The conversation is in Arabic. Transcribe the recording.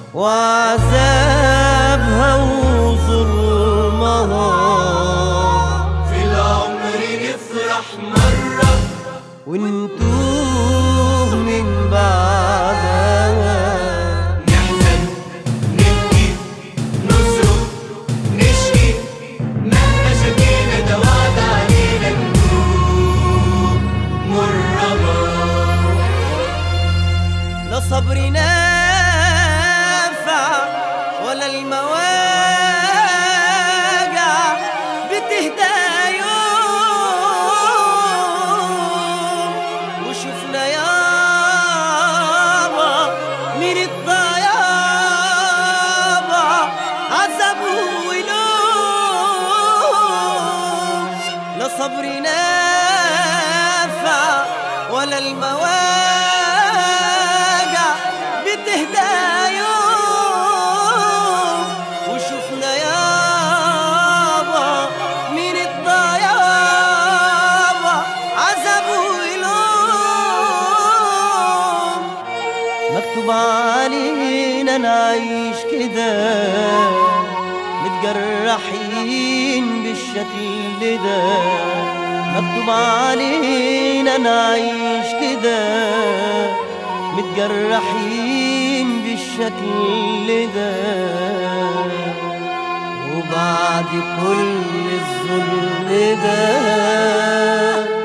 وعذابها وظلمها. في العمر نفرح مرة ونتوه من بعدها، نحزن نبكي نصرخ نشكي، مهما شكينا ده وعد علينا ندوب مرة. لا صبر نافع ولا المواجع بتهدى يوم، وشفنا يابا من الضيابة عذاب ولوم. لا صبر نافع ولا المواجع بتهدى يوم، وشفنا يابا من الضيابة عذاب ولوم. مكتوب علينا نعيش كده متجرحين بالشكل ده، مكتوب علينا نعيش كده متجرحين بالشكل ده. وبعد كل الظلم ده